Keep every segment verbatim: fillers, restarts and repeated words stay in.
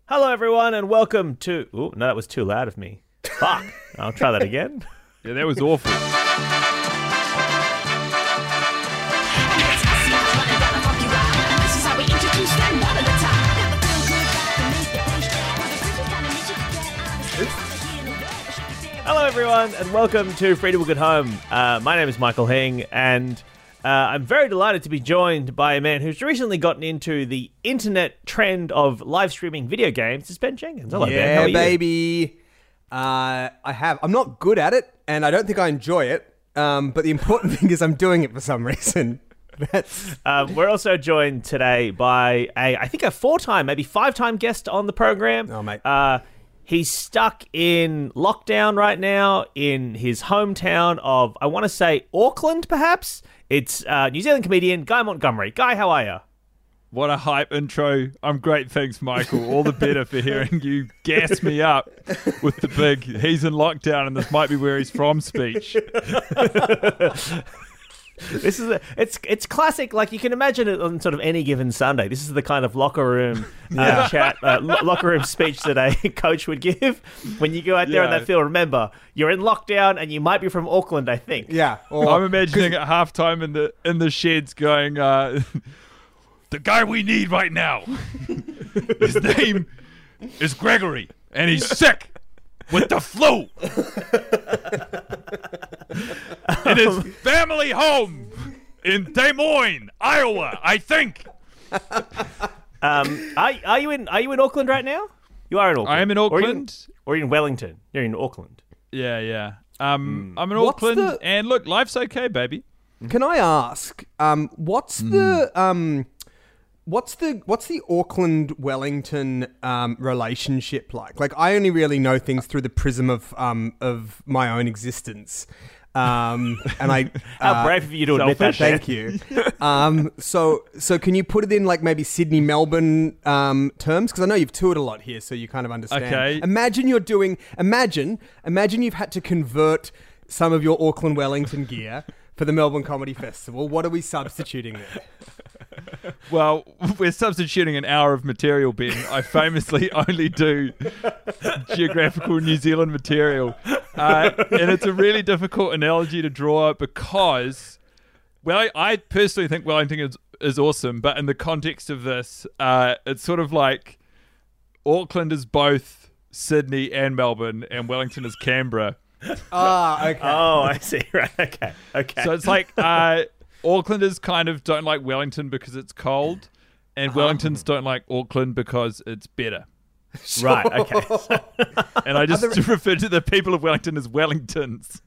Hello, everyone, and welcome to... Oh, no, that was too loud of me. Fuck. I'll try that again. Yeah, that was awful. Hello, everyone, and welcome to Free to Book at Home. Uh, my name is Michael Hing, and uh, I'm very delighted to be joined by a man who's recently gotten into the internet trend of live streaming video games. It's Ben Jenkins. Hello, Ben. How Yeah, are you? baby. Uh, I have. I'm not good at it, and I don't think I enjoy it. Um, but the important thing is I'm doing it for some reason. That's Um, we're also joined today by a, I think, a four-time, maybe five-time guest on the program. Oh, mate. Uh, he's stuck in lockdown right now in his hometown of, I want to say, Auckland, perhaps. It's uh, New Zealand comedian Guy Montgomery. Guy, how are you? What a hype intro. I'm great, thanks, Michael. All the better for hearing you gas me up with the big, he's in lockdown and this might be where he's from speech. This is a, it's it's classic. Like, you can imagine it on sort of any given Sunday. This is the kind of locker room uh, Yeah. chat, uh, lo- locker room speech that a coach would give when you go out there on Yeah. that field. Remember, you're in lockdown and you might be from Auckland, I think. yeah. Or, I'm imagining at halftime in the in the sheds going, uh, the guy we need right now, his name is Gregory, and he's sick with the flu. In his family home in Des Moines, Iowa, I think. Um, are, are you in Are you in Auckland right now? You are in Auckland. I am in Or are you Auckland. Or you're in Wellington. You're in Auckland. Yeah, yeah. Um, I'm in What's Auckland, the- and look, life's okay, baby. Can I ask, um, what's the um, what's the what's the Auckland Wellington um, relationship like? Like, I only really know things through the prism of um, of my own existence. Um, and I How uh, brave of you to admit that. selfish. Ben. Thank you. Um, so, so can you put it in like maybe Sydney, Melbourne um, terms? Because I know you've toured a lot here, so you kind of understand. Okay. Imagine you're doing. Imagine, imagine you've had to convert some of your Auckland Wellington gear for the Melbourne Comedy Festival. What are we substituting there? Well, we're substituting an hour of material, Ben. I famously only do geographical New Zealand material. Uh, and it's a really difficult analogy to draw because, well, I, I personally think Wellington is, is awesome, but in the context of this, uh, it's sort of like Auckland is both Sydney and Melbourne, and Wellington is Canberra. Ah, okay. Oh, I see. Right. Okay. Okay. So it's like uh, Aucklanders kind of don't like Wellington because it's cold, and Wellingtons don't like Auckland because it's better. Right. Okay. And I just Are there- refer to the people of Wellington as Wellingtons.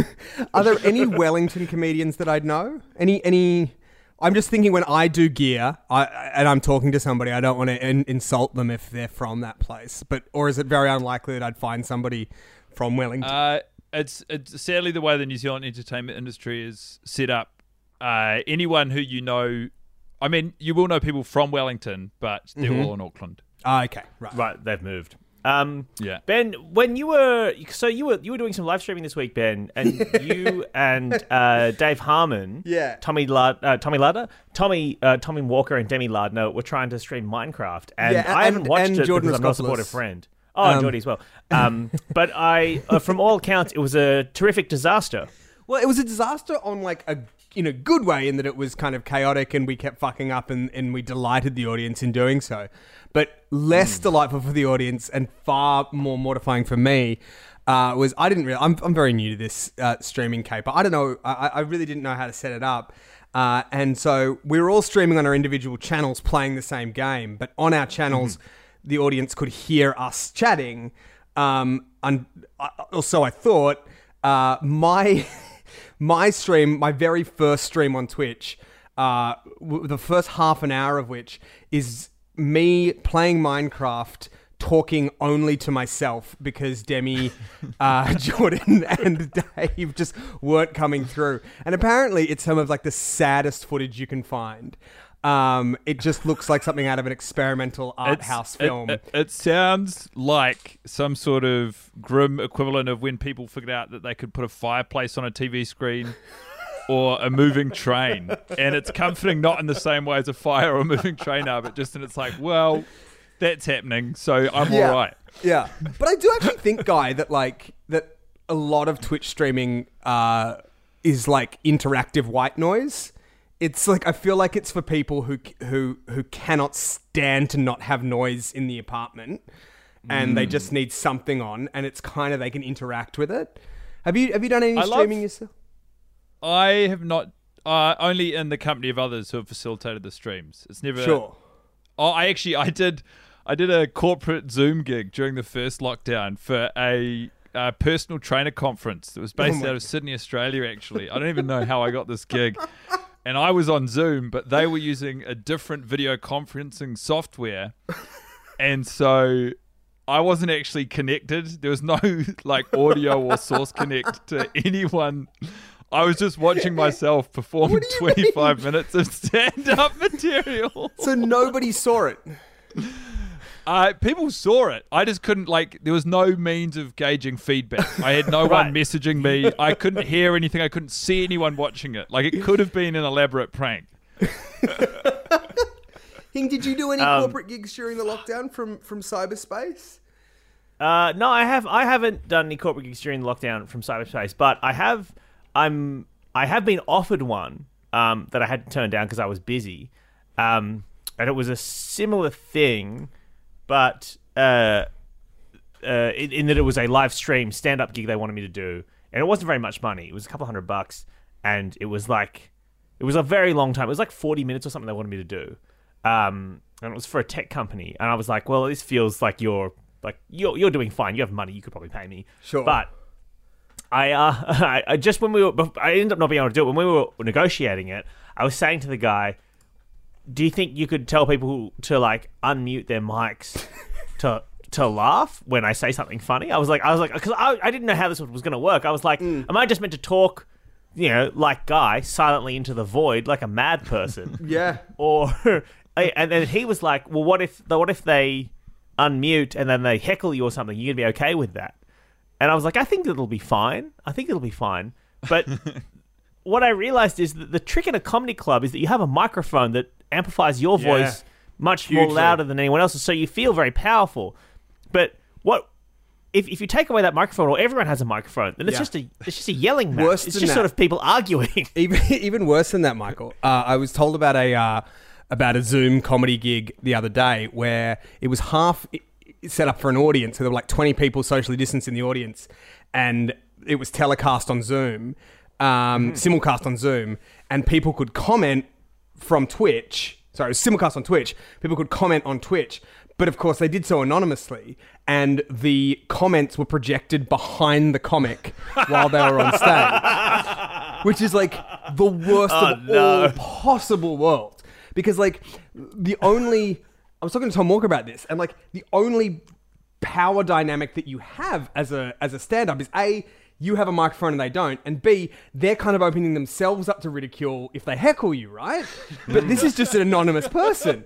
Are there any Wellington comedians that I'd know? Any any? I'm just thinking when I do gear, I and I'm talking to somebody, I don't want to in, insult them if they're from that place. But or is it very unlikely that I'd find somebody from Wellington? Uh, it's it's sadly the way the New Zealand entertainment industry is set up. Uh, anyone who you know, I mean, you will know people from Wellington, but they're all in Auckland. Ah, okay, right. Right. They've moved. Um, Yeah. Ben, when you were so you were you were doing some live streaming this week, Ben, and you and uh, Dave Harmon, Yeah. Tommy Lad, uh, Tommy Ladder, Tommy uh, Tommy Walker, and Demi Lardner were trying to stream Minecraft, and Yeah, I haven't and- watched and it Jordan because I'm not a Raskopoulos. supportive friend. Oh, and Um, Geordie as well. Um, but I, uh, from all accounts, it was a terrific disaster. Well, it was a disaster on like a in a good way in that it was kind of chaotic and we kept fucking up and, and we delighted the audience in doing so. But less delightful for the audience and far more mortifying for me uh, was I didn't really. I'm I'm very new to this uh, streaming caper. I don't know. I, I really didn't know how to set it up. Uh, and so we were all streaming on our individual channels playing the same game, but on our channels, the audience could hear us chatting. Um, and uh, also, I thought uh, my my stream, my very first stream on Twitch, uh, w- the first half an hour of which is me playing Minecraft, talking only to myself because Demi, uh, Jordan, and Dave just weren't coming through. And apparently, it's some of like the saddest footage you can find. Um, it just looks like something out of an experimental art It's- house it- film. It, it sounds like some sort of grim equivalent of when people figured out that they could put a fireplace on a T V screen or a moving train. And it's comforting not in the same way as a fire or a moving train are, but just in it's like, well, that's happening, so I'm Yeah. all right. Yeah, but I do actually think, Guy, that like that a lot of Twitch streaming uh, is like interactive white noise. It's like I feel like it's for people who who who cannot stand to not have noise in the apartment, and mm. they just need something on, and it's kind of they can interact with it. Have you have you done any I streaming love, yourself? I have not. Uh, only in the company of others who have facilitated the streams. It's never. Sure. Oh, I actually I did. I did a corporate Zoom gig during the first lockdown for a, a personal trainer conference that was based Oh out of Sydney, Australia, actually. I don't even know how I got this gig. And I was on Zoom, but they were using a different video conferencing software. And so I wasn't actually connected. There was no like audio or source connect to anyone. I was just watching myself perform twenty-five mean? minutes of stand-up material. So nobody saw it. Uh, people saw it. I just couldn't, like, there was no means of gauging feedback. I had no Right. one messaging me. I couldn't hear anything. I couldn't see anyone watching it. Like, it could have been an elaborate prank. Hing, did you do any Um, corporate gigs during the lockdown from, from cyberspace? Uh, no, I have. I haven't done any corporate gigs during the lockdown from cyberspace, but I have. I'm. I have been offered one um, that I had to turn down because I was busy, um, and it was a similar thing, but uh, uh, in, in that it was a live stream stand-up gig they wanted me to do, and it wasn't very much money. It was a couple hundred bucks, and it was like, it was a very long time. It was like forty minutes or something they wanted me to do, um, and it was for a tech company, and I was like, well, this feels like you're. Like, you're you're doing fine. You have money. You could probably pay me. Sure. But I, uh, I, I just when we were, I ended up not being able to do it. When we were negotiating it, I was saying to the guy, do you think you could tell people to, like, unmute their mics to to laugh when I say something funny? I was like, I was like, because I, I didn't know how this was going to work. I was like, Mm. am I just meant to talk, you know, like Guy, silently into the void, like a mad person? Yeah. Or, and then he was like, well, what if, what if they unmute and then they heckle you or something? You're gonna be okay with that? And I was like, I think it'll be fine. I think it'll be fine. But what I realized is that the trick in a comedy club is that you have a microphone that amplifies your Yeah. voice much more Hugely. louder than anyone else's, so you feel very powerful. But what if if you take away that microphone, or everyone has a microphone, then it's Yeah. just a it's just a yelling match. Worse it's than just that. sort of people arguing. Even even worse than that, Michael. Uh, I was told about a uh, about a Zoom comedy gig the other day where it was half i- set up for an audience. So there were like twenty people socially distanced in the audience, and it was telecast on Zoom, um, simulcast on Zoom, and people could comment from Twitch. Sorry, it was simulcast on Twitch. People could comment on Twitch. But of course, they did so anonymously, and the comments were projected behind the comic while they were on stage, which is like the worst Oh, of no. all possible worlds. Because like the only, I was talking to Tom Walker about this, and like the only power dynamic that you have as a as a stand-up is A, you have a microphone and they don't, and B, they're kind of opening themselves up to ridicule if they heckle you, right? But this is just an anonymous person.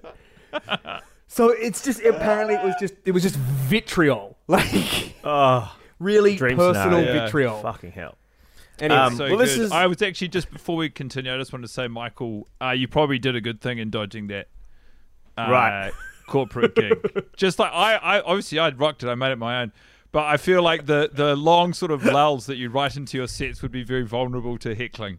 So it's just, apparently it was just, it was just vitriol. Like, Oh, really dream personal scenario. Yeah. vitriol. fucking hell. Anyway, Um, So well, this good. is- I was actually, just before we continue, I just wanted to say, Michael, uh, you probably did a good thing in dodging that uh, Right. corporate gig. Just like I, I obviously I'd rocked it. I made it my own. But I feel like the, the long sort of lulls that you write into your sets would be very vulnerable to heckling.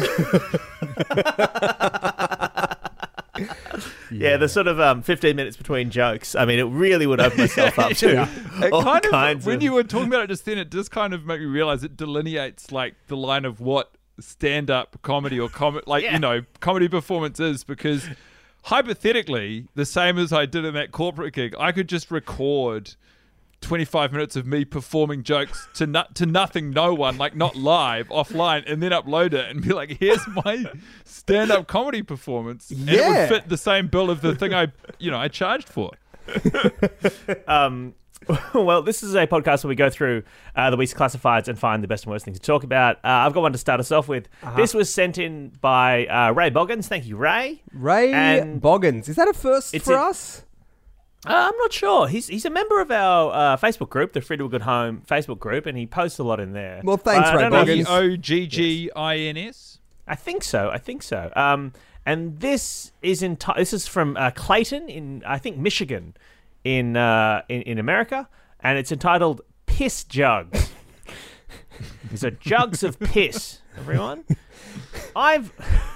Yeah, the sort of um, fifteen minutes between jokes. I mean, it really would open myself up to Yeah. It all kind of, kinds when of... you were talking about it just then, it just kind of made me realize it delineates like the line of what stand-up comedy or com- like Yeah. you know comedy performance is, because hypothetically, the same as I did in that corporate gig, I could just record twenty-five minutes of me performing jokes to no- to nothing, no one, like not live, offline, and then upload it and be like, here's my stand-up comedy performance. And it Yeah. would fit the same bill of the thing I, you know, I charged for. Um, well, this is a podcast where we go through uh, the week's classifieds and find the best and worst things to talk about. Uh, I've got one to start us off with. This was sent in by uh, Ray Boggins. Thank you, Ray. Ray and- Boggins. Is that a first It's for a- us? Uh, I'm not sure. He's he's a member of our uh, Facebook group, the Free to a Good Home Facebook group, and he posts a lot in there. Well, thanks, Uh, I Ray don't know if Boggins. you- O G G I N S. I think so. I think so. Um, and this is in this is from uh, Clayton in I think Michigan. in uh, in, in America, and it's entitled Piss Jugs. These are jugs of piss, everyone. I've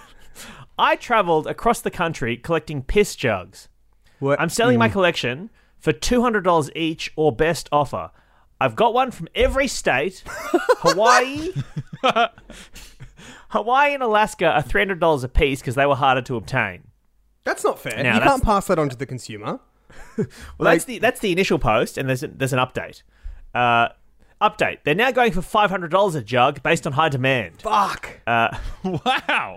I travelled across the country collecting piss jugs. What? I'm selling Mm. my collection for two hundred dollars each or best offer. I've got one from every state. Hawaii, Hawaii and Alaska are three hundred dollars a piece because they were harder to obtain. That's not fair. Now, you that's- can't pass that on to the consumer. Well, Like- that's the that's the initial post, and there's a, there's an update. Uh, update. They're now going for five hundred dollars a jug based on high demand. Fuck. Uh, Wow.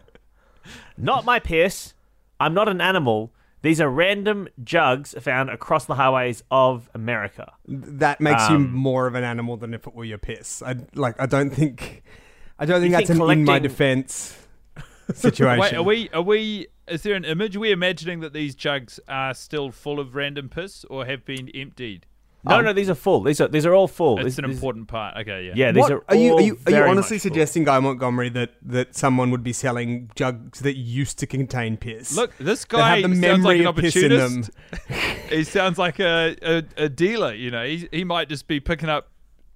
not my piss. I'm not an animal. These are random jugs found across the highways of America. That makes you Um, more of an animal than if it were your piss. I like. I don't think. I don't think You that's think an in my collecting- defense situation. Wait, are we? Are we? Is there an image? Are we imagining that these jugs are still full of random piss or have been emptied? No, no, these are full. These are these are all full. It's These- an these- important part. Okay, yeah. Yeah, these What- are. are you? all Are you? Are you very honestly much full. suggesting, Guy Montgomery, that that someone would be selling jugs that used to contain piss? Look, this that guy have the sounds like memory an of piss in them. opportunist. He sounds like a, a, a dealer. You know, he he might just be picking up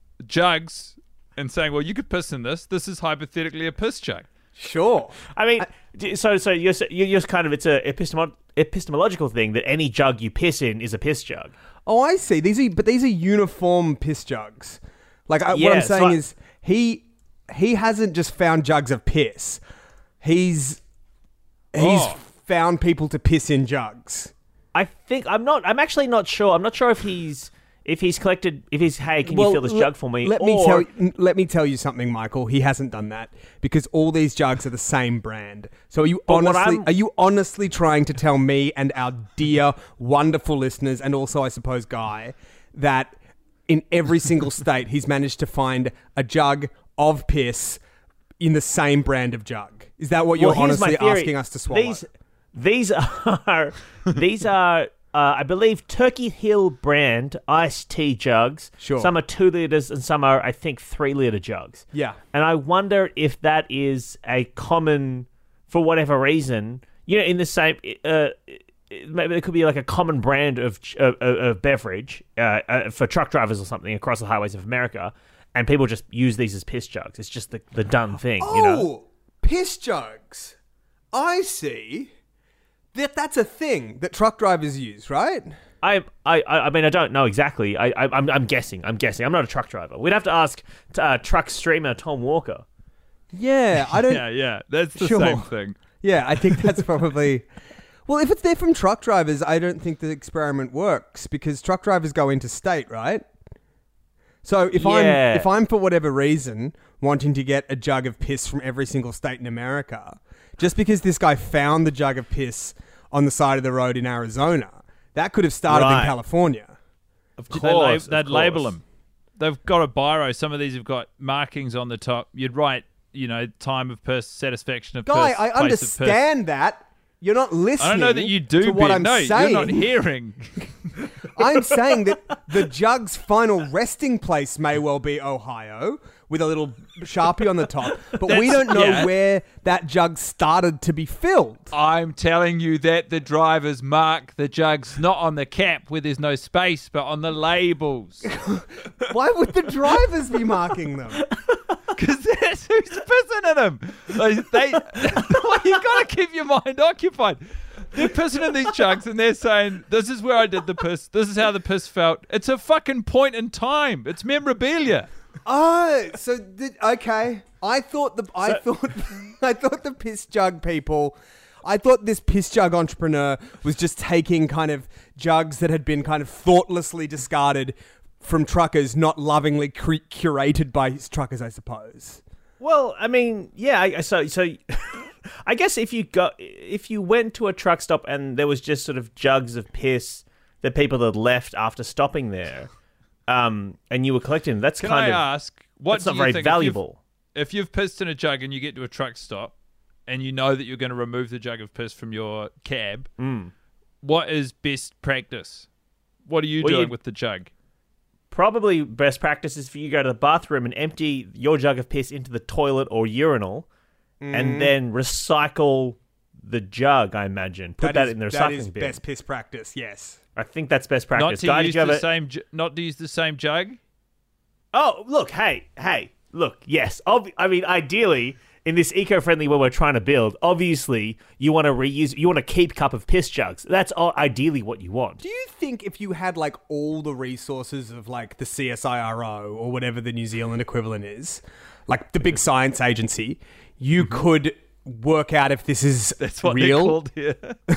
jugs and saying, "Well, you could piss in this. This is hypothetically a piss jug." Sure. I mean, d so so you're s- you're just kind of it's a epistemo- epistemological thing that any jug you piss in is a piss jug. Oh, I see. These are, but these are uniform piss jugs. Like I, what Yeah, I'm so saying I- is, he he hasn't just found jugs of piss. He's he's Oh. found people to piss in jugs. I think I'm not. I'm actually not sure. I'm not sure if he's if he's collected. If he's hey, can Well, you fill this le- jug for me? Let me Or- tell you, let me tell you something, Michael. He hasn't done that because all these jugs are the same brand. So are you But what honestly I'm- are you honestly trying to tell me and our dear wonderful listeners, and also I suppose Guy, that in every single state he's managed to find a jug of piss in the same brand of jug? Is that what you're Well, here's my honestly theory. asking us to swallow? These these are these are uh, I believe Turkey Hill brand iced tea jugs. Sure. Some are two liters and some are I think three liter jugs. Yeah. And I wonder if that is a common, for whatever reason, you know, in the same. Uh, maybe there could be like a common brand of of, of beverage uh, uh, for truck drivers or something across the highways of America, and people just use these as piss jugs. It's just the, the done thing, you know. Oh, piss jugs. I see. That that's a thing that truck drivers use, right? I, I, I mean, I don't know exactly. I, I, I'm, I'm guessing. I'm guessing. I'm not a truck driver. We'd have to ask uh, truck streamer Tom Walker. Yeah, I don't. Yeah, yeah. That's the Sure. same thing. Yeah, I think that's probably. Well, if it's there from truck drivers, I don't think the experiment works because truck drivers go interstate, right? So if Yeah. I'm if I'm for whatever reason wanting to get a jug of piss from every single state in America, just because this guy found the jug of piss on the side of the road in Arizona, that could have started Right. in California. Of They'd, course, lab- of they'd label course. them. They've got a biro. Some of these have got markings on the top. You'd write, you know, time of piss, satisfaction of Guy, piss, I place of piss. understand that. You're not listening. I don't know that you do, to what Ben. I'm No, saying. you're not hearing. I'm saying that the jug's final resting place may well be Ohio with a little Sharpie on the top, but we That's- don't know yeah. where that jug started to be filled. I'm telling you that the drivers mark the jugs not on the cap where there's no space, but on the labels. Why would the drivers be marking them? Because that's who's pissing in them. Like, they, well, you got to keep your mind occupied. They're pissing in these jugs and they're saying, this is where I did the piss. This is how the piss felt. It's a fucking point in time. It's memorabilia. Oh, so the, okay. I thought the I thought I thought the piss jug people. I thought this piss jug entrepreneur was just taking kind of jugs that had been kind of thoughtlessly discarded from truckers, not lovingly cre- curated by his truckers, I suppose. Well, I mean, yeah. I, I- so, so I guess if you got if you went to a truck stop and there was just sort of jugs of piss that people had left after stopping there, um, and you were collecting them, that's Can kind I of ask, what that's do not you very think valuable. If you've, if you've pissed in a jug and you get to a truck stop and you know that you're going to remove the jug of piss from your cab, Mm. what is best practice? What are you Well, doing you- with the jug? Probably best practice is for you to go to the bathroom and empty your jug of piss into the toilet or urinal, Mm. and then recycle the jug. I imagine put that, is- in the recycling That is bin. best piss practice, yes. I think that's best Not practice. to Guy, did use you have the a- same. ju- Not to use the same jug. Oh, look, hey, hey, look, yes. Ob- I mean, ideally, in this eco-friendly world we're trying to build, obviously, you want to reuse, you want to keep cup of piss jugs. That's all, ideally what you want. Do you think if you had like all the resources of like the C S I R O or whatever the New Zealand equivalent is, like the big science agency, you could work out if this is That's what real? they're called here.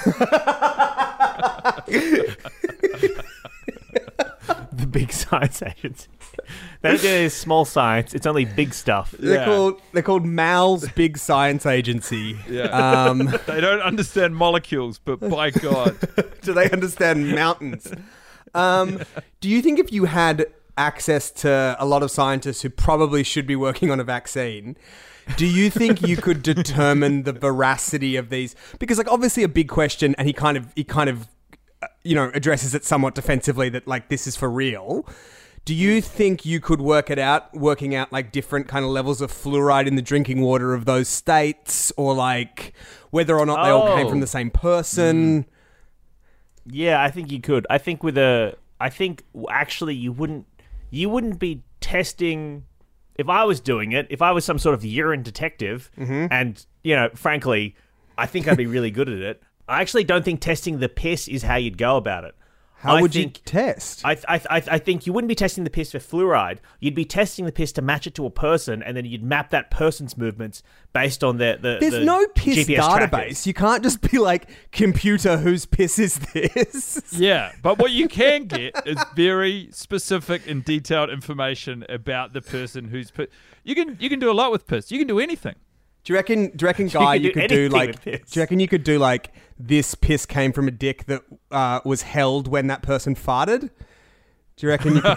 The big science agency. They don't do any small science. It's only big stuff. They're Yeah. called they're called Mal's Big Science Agency. Yeah. Um, They don't understand molecules, but by God, do they understand mountains? Um, do you think if you had access to a lot of scientists who probably should be working on a vaccine, do you think you could determine the veracity of these? Because like obviously a big question, and he kind of he kind of uh, you know addresses it somewhat defensively that like this is for real. Do you think you could work it out, working out like different kind of levels of fluoride in the drinking water of those states, or like whether or not they all came Oh. from the same person? Yeah, I think you could. I think with a, I think actually you wouldn't, you wouldn't be testing. If I was doing it, if I was some sort of urine detective, and you know, frankly, I think I'd be really good at it. I actually don't think testing the piss is how you'd go about it. How I would think, you test? I, I, I I think you wouldn't be testing the piss for fluoride. You'd be testing the piss to match it to a person, and then you'd map that person's movements based on their the. There's the no piss G P S database. trackers. You can't just be like, computer, whose piss is this? yeah. But what you can get is very specific and detailed information about the person who's put. You can you can do a lot with piss. You can do anything. Do you reckon, do you reckon, Guy, could you do could do anything like, with do piss. you reckon you could do like, this piss came from a dick that uh, was held when that person farted? Do you reckon you could,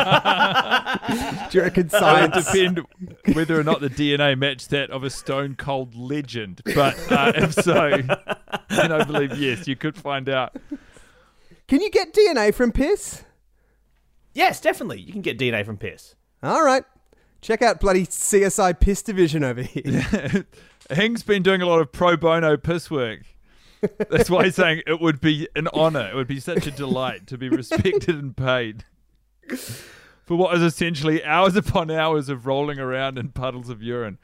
do you reckon It would science... depend whether or not the D N A matched that of a stone cold legend. But uh, if so, then I believe yes, you could find out. Can you get D N A from piss? Yes, definitely. You can get D N A from piss. All right. Check out bloody C S I piss division over here. Hing's been doing a lot of pro bono piss work. That's why he's saying it would be an honour. It would be such a delight to be respected and paid for what is essentially hours upon hours of rolling around in puddles of urine.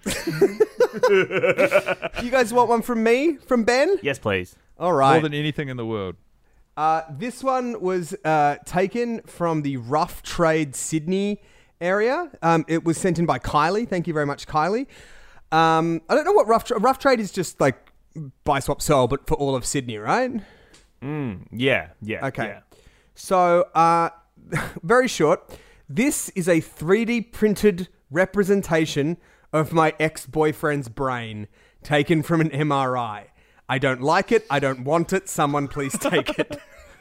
You guys want one from me? From Ben? Yes, please. All right. More than anything in the world. Uh, this one was uh, taken from the Rough Trade Sydney area. Um, it was sent in by Kylie. Thank you very much, Kylie. Um, I don't know what Rough, Tra- Rough Trade is, just like buy, swap, sell, but for all of Sydney, right? Yeah, yeah. Okay. yeah. So, uh, very short. This is a three D printed representation of my ex-boyfriend's brain taken from an M R I. I don't like it. I don't want it. Someone please take it.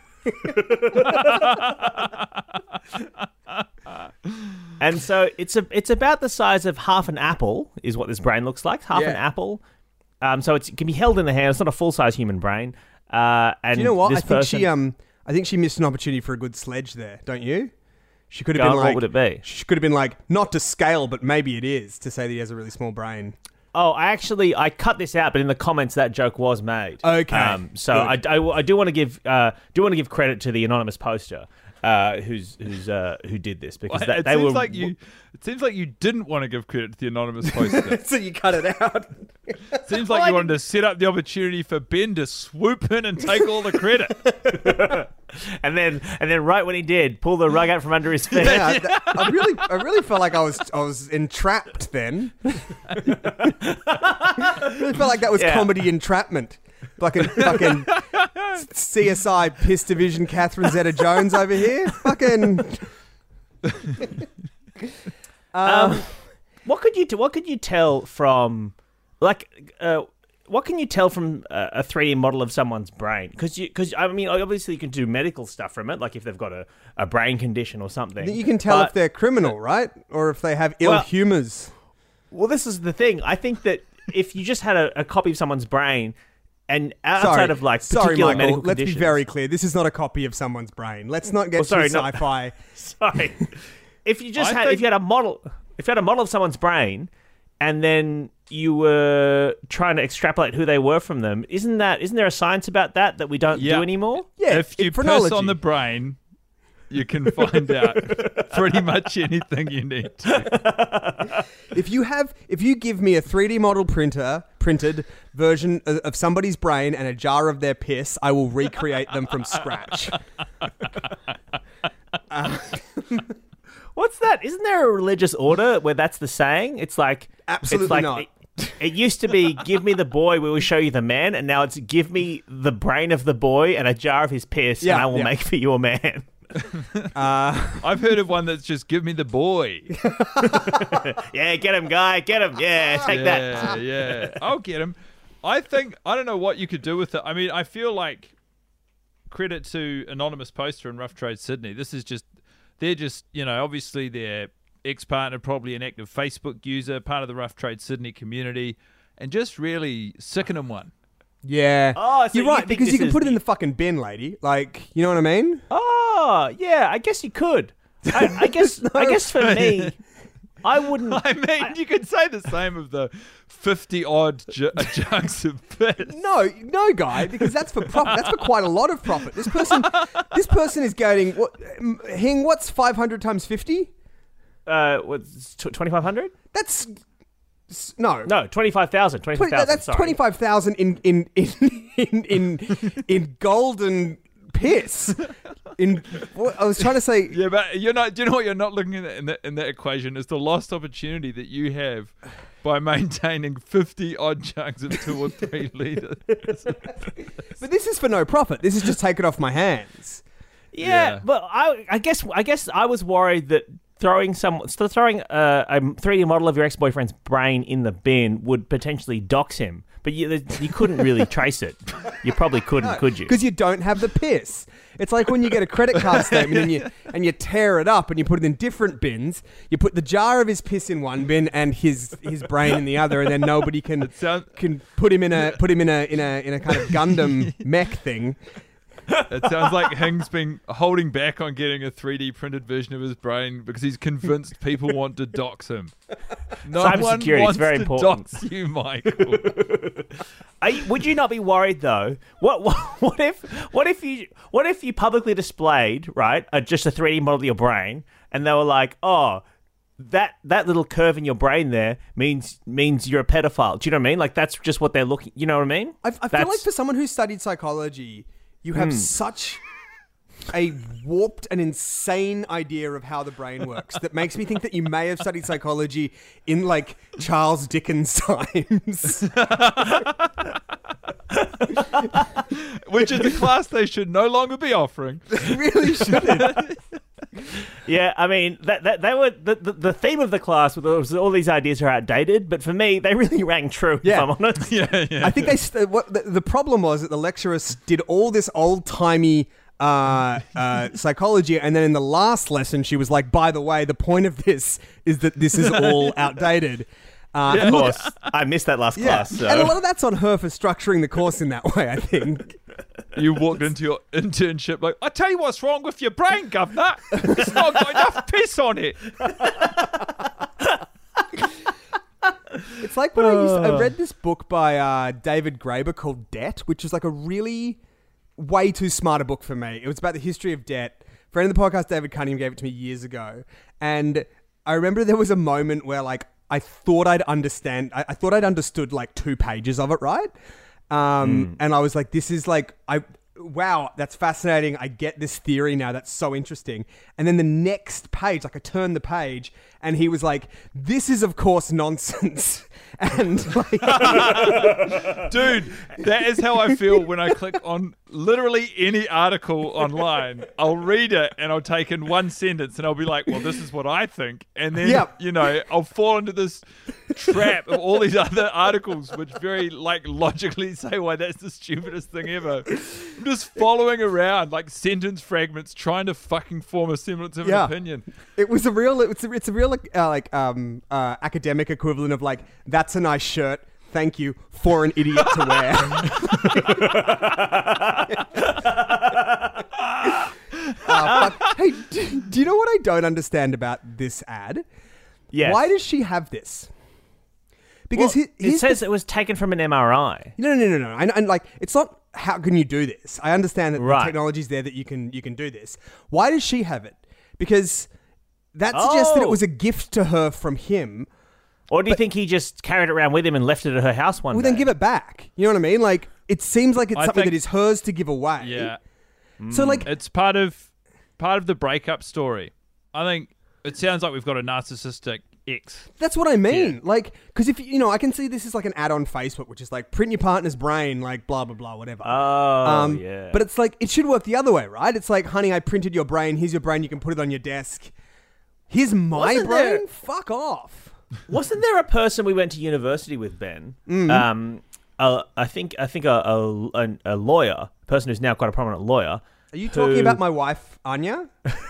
And so it's a it's about the size of half an apple is what this brain looks like. Half Yeah. an apple. Um, so it's, it can be held in the hand. It's not a full size human brain. Uh, and Do you know what? This I think person, she um I think she missed an opportunity for a good sledge there, don't you? She could have Go been on, like what would it be? She could have been like, not to scale, but maybe it is, to say that he has a really small brain. Oh, I actually I cut this out, but in the comments that joke was made. Okay, Um, so I, good. I, I do want to give uh, do want to give credit to the anonymous poster uh, who's who's uh, who did this because they, it they seems were like you. It seems like you didn't want to give credit to the anonymous poster. So you cut it out. Seems like Well, you I wanted to set up the opportunity for Ben to swoop in and take all the credit. and then and then right when he did, pull the rug out from under his feet. Yeah, th- I really, I really felt like I was, I was entrapped then. I really felt like that was Yeah. comedy entrapment. Fucking, fucking C S I piss division, Catherine Zeta-Jones over here. Fucking. Um, what could you t- what could you tell from like uh, what can you tell from a, a three D model of someone's brain? Because you because I mean obviously you can do medical stuff from it, like if they've got a, a brain condition or something. You can tell But- if they're criminal, right? Or if they have ill Well- humors. Well, this is the thing. I think that if you just had a, a copy of someone's brain and outside Sorry, of like sorry, particular Michael. medical Let's conditions, be very clear. This is not a copy of someone's brain. Let's not get Well, sorry, too no- sci-fi. sorry. If you just I had think- if you had a model if you had a model of someone's brain and then you were trying to extrapolate who they were from them. Isn't that? Isn't there a science about that that we don't Yeah. do anymore? Yeah, If you it- piss phrenology. on the brain, you can find out pretty much anything you need to. If you have, if you give me a three D model printer, printed version of, of somebody's brain and a jar of their piss, I will recreate them from scratch. What's that? Isn't there a religious order where that's the saying? It's like Absolutely it's like, not. It, it used to be give me the boy, we will show you the man, and now it's give me the brain of the boy and a jar of his piss, Yeah, and I will yeah. make for you a man. I've heard of one that's just give me the boy. Yeah, get him, guy, get him. Yeah, take that. Yeah, yeah. I'll get him. I think, I don't know what you could do with it. I mean, I feel like, credit to Anonymous Poster and Rough Trade Sydney, this is just, they're just, you know, obviously their ex-partner, probably an active Facebook user, part of the Rough Trade Sydney community, and just really sicking him one. Yeah. Oh, so You're you right, think because this you can is put it in the- the fucking bin, lady. Like, you know what I mean? Oh, yeah, I guess you could. I, I guess I guess for me, I wouldn't. I mean, you could say the same of the fifty-odd ju- jugs of piss. No, no, guy, because that's for profit. That's for quite a lot of profit. This person, this person is getting what? um, Hing, what's five hundred times fifty? Uh, what's twenty-five hundred? That's s- no, No, twenty-five thousand. twenty-five Twenty- thousand. that's sorry. twenty-five thousand in in in in in, in golden piss. In what, I was trying to say. Yeah, but you're not. Do you know what you're not looking at in that in that equation is the lost opportunity that you have by maintaining fifty odd jugs of two or three liters. But this is for no profit. This is just take it off my hands. Yeah, Yeah. but I, I guess, I guess I was worried that throwing some, so throwing a, a three D model of your ex-boyfriend's brain in the bin would potentially dox him. But you, you couldn't really trace it. You probably couldn't, could you? Because you don't have the piss. It's like when you get a credit card statement and you and you tear it up and you put it in different bins. You put the jar of his piss in one bin and his his brain in the other, and then nobody can sounds- can put him in a put him in a in a in a kind of Gundam mech thing. It sounds like Hing's been holding back on getting a three D printed version of his brain because he's convinced people want to dox him. No one Cybersecurity is wants very to important. dox you, Michael. Are you- would you not be worried though? What, what what if what if you what if you publicly displayed right uh, just a three D model of your brain, and they were like, oh, that that little curve in your brain there means means you're a pedophile. Do you know what I mean? Like that's just what they're looking. You know what I mean? I, I feel That's- like for someone who studied psychology, you have such a warped and insane idea of how the brain works that makes me think that you may have studied psychology in like Charles Dickens times. Which is a class they should no longer be offering. Really shouldn't. Yeah, I mean that that they were the, the, the theme of the class was all these ideas are outdated, but for me they really rang true. Yeah. If I'm honest. Yeah, yeah. I think they st- what the, the problem was that the lecturers did all this old timey uh, uh, psychology, and then in the last lesson she was like, "By the way, the point of this is that this is all outdated." Uh, Of and look, course, I missed that last yeah, class. So. and a lot of that's on her for structuring the course in that way. I think. You walked into your internship like, I tell you what's wrong with your brain, governor. It's not got enough piss on it. It's like when I used I read this book by uh, David Graeber called Debt, which is like a really way too smart a book for me. It was about the history of debt. Friend of the podcast, David Cunningham, gave it to me years ago. And I remember there was a moment where like I thought I'd understand, I, I thought I'd understood like two pages of it, right? Um, And I was like, this is like, I wow, that's fascinating. I get this theory now. That's so interesting. And then the next page, like I turned the page and he was like, this is of course nonsense. And like, Dude, that is how I feel when I click on literally any article online. I'll read it and I'll take in one sentence and I'll be like, well, this is what I think. And then, Yep. you know, I'll fall into this trap of all these other articles which very, like, logically say why that's the stupidest thing ever. I'm just following around, like, sentence fragments trying to fucking form a semblance of Yeah. an opinion. it was a real, it's a, it's a real like, uh, like um, uh, academic equivalent of like, that's a nice shirt. Thank you for an idiot to wear. uh, but, hey, do, do you know what I don't understand about this ad? Yes. Why does she have this? Because Well, he, it here's says the, it was taken from an M R I. no, no, no, no, no. And, and like, it's not how can you do this. I understand that Right. the technology's there that you can you can do this. Why does she have it? Because that suggests that it Oh. was a gift to her from him. Or do you think he just carried it around with him and left it at her house one Well, day? then give it back. You know what I mean? Like, it seems like it's I something think- that is hers to give away. Yeah. So, like, It's part of part of the breakup story. I think it sounds like we've got a narcissistic ex. that's what I mean. Like, because if you know, I can see this is like an ad on Facebook, which is like print your partner's brain, like blah blah blah, whatever. Oh, um, yeah. But it's like it should work the other way, right? It's like, honey, I printed your brain. Here's your brain. You can put it on your desk. Here's my Wasn't brain. there- Fuck off. Wasn't there a person we went to university with, Ben? Mm-hmm. Um, uh, I think I think a, a, a, a lawyer, a person who's now quite a prominent lawyer. Are you talking who- about my wife, Anya?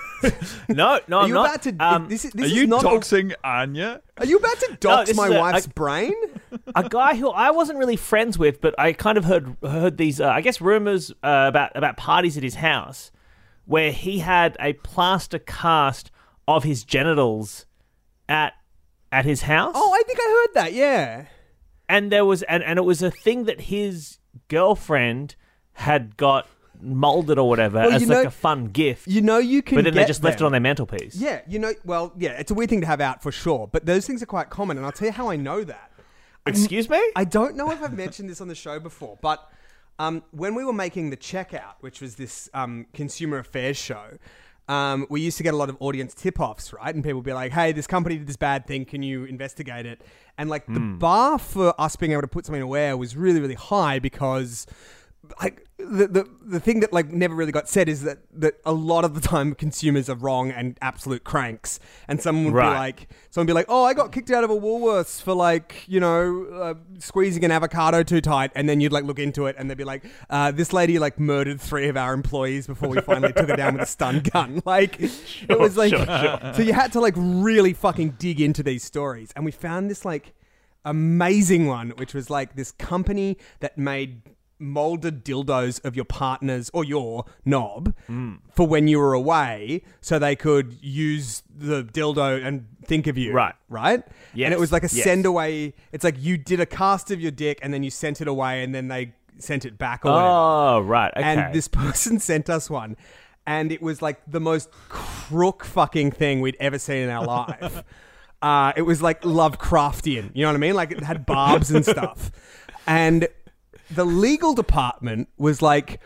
No, no, Are I'm you not. about to? Um, this is, Are this is you not. A, doxing Anya? are you about to dox this my is a- wife's I- brain? a guy who I wasn't really friends with, but I kind of heard heard these, uh, I guess, rumors uh, about about parties at his house where he had a plaster cast of his genitals at at his house. Oh, I think I heard that. Yeah. and there was and, and it was a thing that his girlfriend had got molded or whatever Well, as you like know- a fun gift. You know you can. but then they get just left it them. on their mantelpiece. Yeah, you know, well, yeah, it's a weird thing to have out for sure, but those things are quite common, and I'll tell you how I know that. Excuse me? I don't know if I've mentioned this on the show before, but um, when we were making The Checkout, which was this um, consumer affairs show, um, we used to get a lot of audience tip-offs, right? And people would be like, hey, this company did this bad thing, can you investigate it? And like the bar for us being able to put something aware was really, really high because like the, the the thing that like never really got said is that that a lot of the time consumers are wrong and absolute cranks, and someone would Right. be like someone would be like, oh, I got kicked out of a Woolworths for like you know uh, squeezing an avocado too tight, and then you'd like look into it and they'd be like, uh, this lady like murdered three of our employees before we finally took her down with a stun gun. Like it was like sure, sure. so you had to like really fucking dig into these stories, and we found this like amazing one, which was like this company that made molded dildos of your partner's or your knob for when you were away so they could use the dildo and think of you. Right. Right? Yes, And it was like a yes. send away. It's like you did a cast of your dick and then you sent it away and then they sent it back or whatever. Oh, right. Okay. And this person sent us one. And it was like the most crook fucking thing we'd ever seen in our life. uh, it was like Lovecraftian. You know what I mean? Like it had barbs and stuff. And the legal department was like,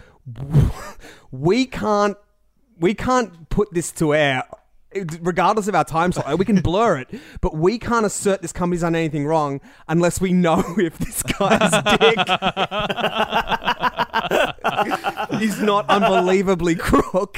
we can't, we can't put this to air, regardless of our time slot. We can blur it, but we can't assert this company's done anything wrong unless we know if this guy's dick is not unbelievably crook.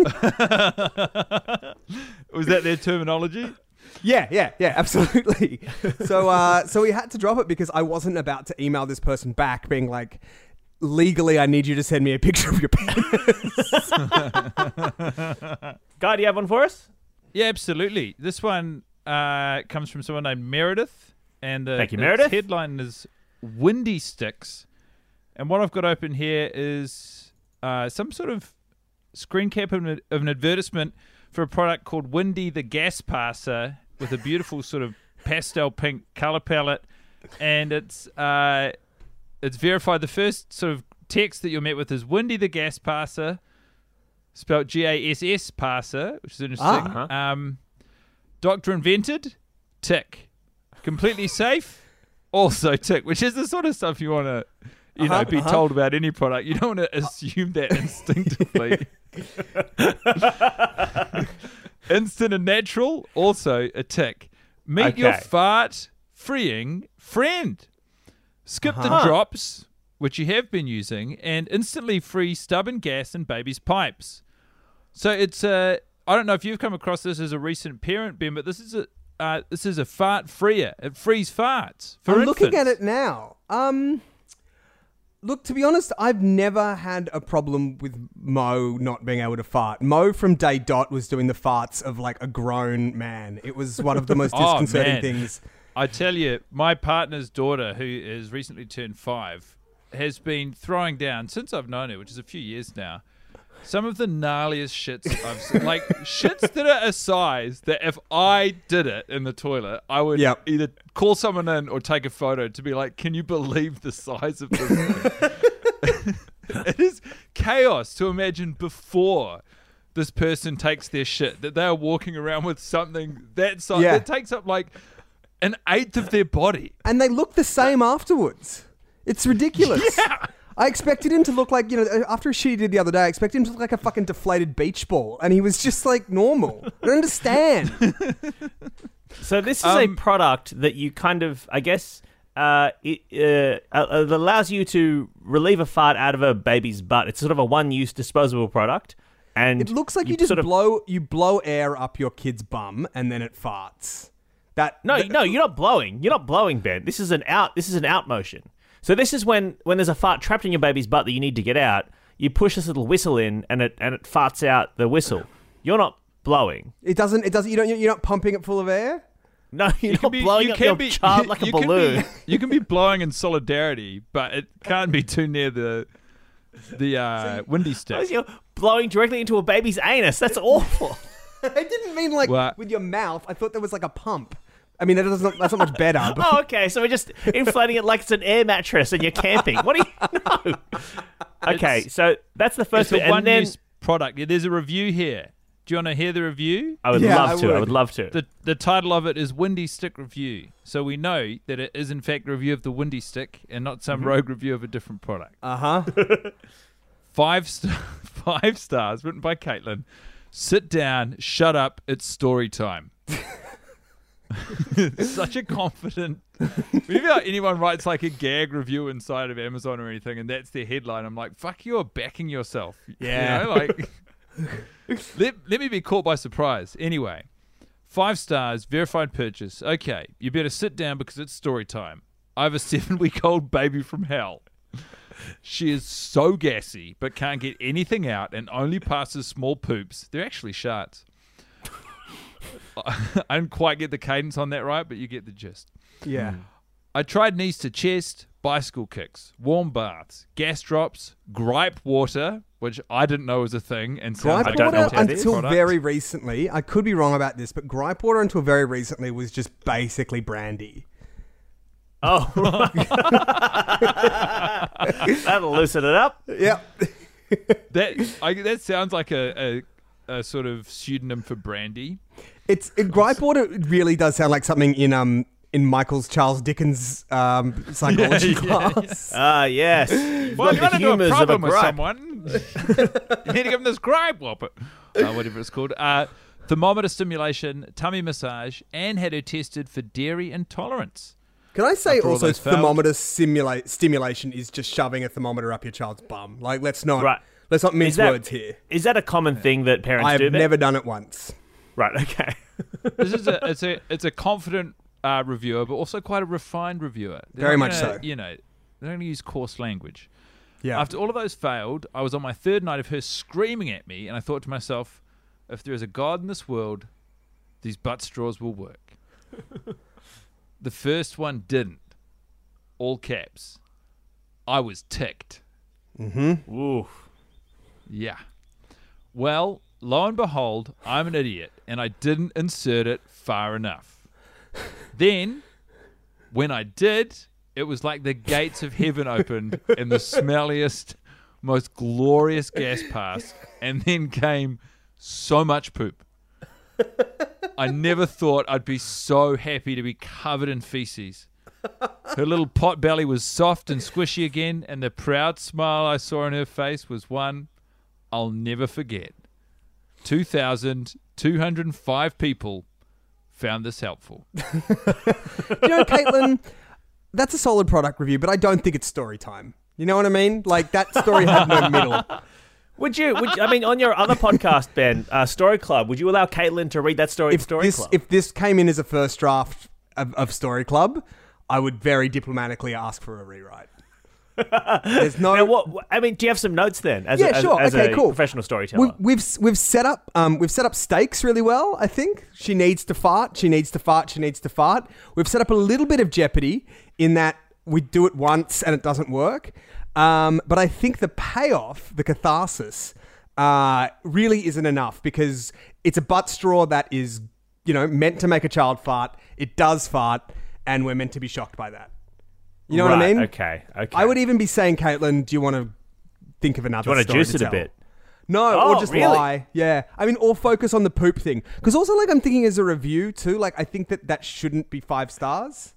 Was that their terminology? Yeah, yeah, yeah, absolutely. So, uh, so we had to drop it because I wasn't about to email this person back, being like, legally, I need you to send me a picture of your penis. Guy, do you have one for us? Yeah, absolutely. This one uh, comes from someone named Meredith, and the Thank you, its Meredith. headline is "Windy Sticks." And what I've got open here is uh, some sort of screen cap of an, of an advertisement for a product called Windy the Gas Passer, with a beautiful sort of pastel pink color palette, and it's uh, it's verified. The first sort of text that you're met with is Windy the Gas Passer, spelled G A S S Passer, which is interesting. Ah. Uh-huh. Um, Doctor invented, tick. Completely safe, also tick. Which is the sort of stuff you want to, you Uh-huh, know, be uh-huh. told about any product. You don't want to assume that instinctively. Instant and natural, also a tick. Meet your Okay. fart freeing friend. Skip the Uh-huh. drops, which you have been using, and instantly free stubborn gas in baby's pipes. So it's a. I don't know if you've come across this as a recent parent, Ben, but this is a uh, this is a fart freer. It frees farts for I'm infants. looking at it now. Um, look, to be honest, I've never had a problem with Mo not being able to fart. Mo from day dot was doing the farts of like a grown man. It was one of the most Oh, disconcerting man. things. I tell you, my partner's daughter, who has recently turned five, has been throwing down since I've known her, which is a few years now. some of the gnarliest shits I've seen. Like, shits that are a size that if I did it in the toilet, I would Yep. either call someone in or take a photo to be like, can you believe the size of this thing? It is chaos to imagine before this person takes their shit that they are walking around with something that size Yeah. that takes up like an eighth of their body. And they look the same afterwards. It's ridiculous. Yeah. I expected him to look like, you know, after a shit he did the other day, I expected him to look like a fucking deflated beach ball. And he was just like normal. I don't understand. So this is Um, a product that you kind of, I guess, uh, it, uh, uh, it allows you to relieve a fart out of a baby's butt. It's sort of a one-use disposable product. And It looks like you, just sort of, blow you blow air up your kid's bum and then it farts. That No, that- no, you're not blowing. You're not blowing, Ben. This is an out. This is an out motion. So this is when, when there's a fart trapped in your baby's butt that you need to get out. You push this little whistle in, and it and it farts out the whistle. You're not blowing. It doesn't. It doesn't. You don't. You're not pumping it full of air. No, you're You not can be- blowing you up can your be- child like a you can be- balloon. you can be blowing in solidarity, but it can't be too near the the uh, windy stick. You're blowing directly into a baby's anus. That's awful. I didn't mean like What? with your mouth. I thought there was like a pump. I mean, that doesn't. That's not much better. But Oh, okay. So we're just inflating it like it's an air mattress and you're camping. What do you know? Okay, It's- so that's the first It's a bit. And then one-use product. Yeah, there's a review here. Do you want to hear the review? I would Yeah, love I to. I would. would love to. The the title of it is Windy Stick Review. So we know that it is in fact a review of the Windy Stick and not some Mm-hmm. rogue review of a different product. uh huh. Five st- five stars written by Caitlin. Sit down, shut up, it's story time. Such a confident. Whenever anyone writes like a gag review inside of Amazon or anything, and that's their headline, I'm like, "Fuck, you're backing yourself." Yeah. You know, like let let me be caught by surprise. Anyway, five stars, verified purchase. Okay, you better sit down because it's story time. I have a seven-week-old baby from hell. She is so gassy, but can't get anything out and only passes small poops. They're actually sharts. I didn't quite get the cadence on that right, but you get the gist. Yeah. I tried knees to chest, bicycle kicks, warm baths, gas drops, gripe water, which I didn't know was a thing. And sounds Gripe like don't know water what that is. until product. very recently. I could be wrong about this, but gripe water until very recently was just basically brandy. Oh, right. That'll loosen it up. Yep. that I, that sounds like a, a, a sort of pseudonym for brandy. It's it, gripe water really does sound like something in um in Michael's Charles Dickens um psychology Yeah, yeah, class. Ah, yes. You've Well, got you're the into a humours of a problem with gripe. someone. You need to give them this gripe whopper, uh, whatever it's called. Uh, thermometer stimulation, tummy massage, and had her tested for dairy intolerance. Can I say After all also those failed. thermometer simulate stimulation is just shoving a thermometer up your child's bum? Like let's not Right. let's not mince Is that- words here. Is that a common thing that parents I do? have Ben? never done it once. Right. Okay. This is a it's a it's a confident uh, reviewer, but also quite a refined reviewer. They're Very not much gonna, so. You know, they're going to use coarse language. Yeah. After all of those failed, I was on my third night of her screaming at me, and I thought to myself, if there is a God in this world, these butt straws will work. The first one didn't. All caps. I was ticked. Ooh. Yeah. Well, lo and behold, I'm an idiot, and I didn't insert it far enough. Then, when I did, it was like the gates of heaven opened and the smelliest, most glorious gas passed, and then came so much poop. I never thought I'd be so happy to be covered in feces. Her little pot belly was soft and squishy again, and the proud smile I saw on her face was one I'll never forget. two thousand two hundred five people found this helpful. You know, Caitlin, that's a solid product review, but I don't think it's story time. You know what I mean? Like that story had no middle. Would you? Would you, I mean, on your other podcast, Ben, uh, Story Club, would you allow Caitlin to read that story in If Story this Club? if this came in as a first draft of, of Story Club, I would very diplomatically ask for a rewrite. There's no. Now, what? I mean, do you have some notes then? As Yeah, a, as, sure. as Okay, a cool. professional storyteller. We, we've we've set up um we've set up stakes really well. I think she needs to fart. She needs to fart. She needs to fart. We've set up a little bit of jeopardy in that we do it once and it doesn't work. Um, but I think the payoff, the catharsis, uh, really isn't enough because it's a butt straw that is, you know, meant to make a child fart. It does fart, and we're meant to be shocked by that. You know right, what I mean? Okay, okay. I would even be saying, Caitlin, do you want to think of another Do you want to story juice to it a tell? bit? No, Oh, or just really? lie. Yeah. I mean, or focus on the poop thing. Because also, like, I'm thinking as a review, too, like, I think that that shouldn't be five stars.